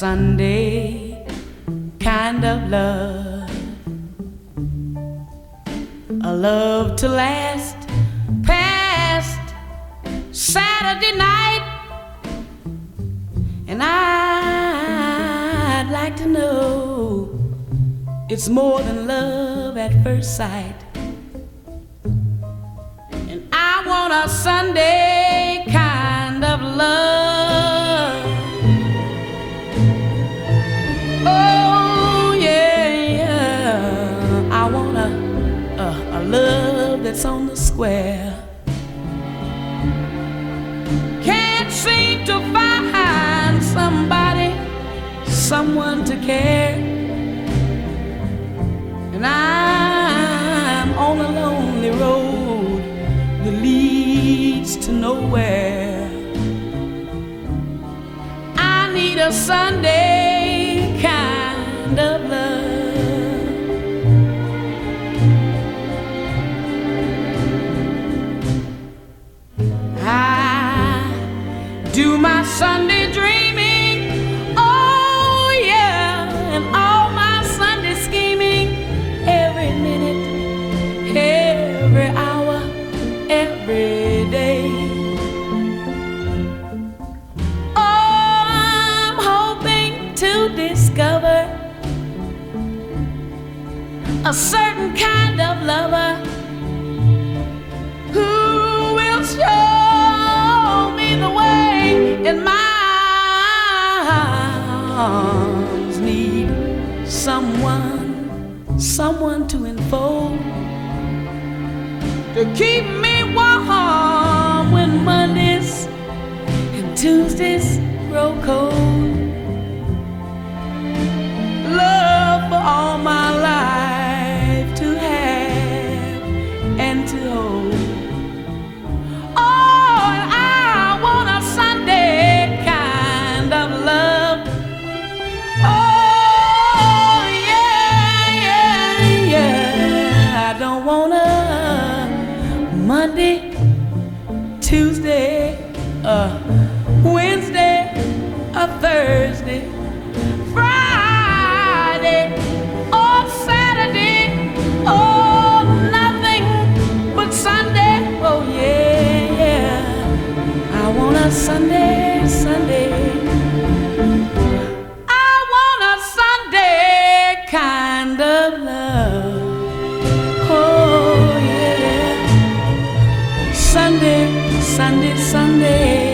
Sunday kind of love, a love to last past Saturday night. And I'd like to know it's more than love at first sight. And I want a Sunday kind of love. Oh yeah, yeah. I want a love that's on the square. Can't seem to find somebody, someone to care. And I'm on a lonely road that leads to nowhere. I need a Sunday kind of love. I do my Sunday dreaming, oh yeah, and all my Sunday scheming, every minute, every hour, every day. Oh, I'm hoping to discover a certain kind of lover who will show me the way, and my arms need someone to enfold, to keep me warm when Mondays and Tuesdays grow cold. Love for all my life to have and to hold. Oh, and I want a Sunday kind of love. Oh, yeah, yeah, yeah. I don't want a Monday, Tuesday, Wednesday, a Thursday, Friday, or Saturday, oh, nothing but Sunday. Oh, yeah, yeah. I want a Sunday, Sunday. I want a Sunday kind of love. Oh, yeah. Sunday, Sunday, Sunday.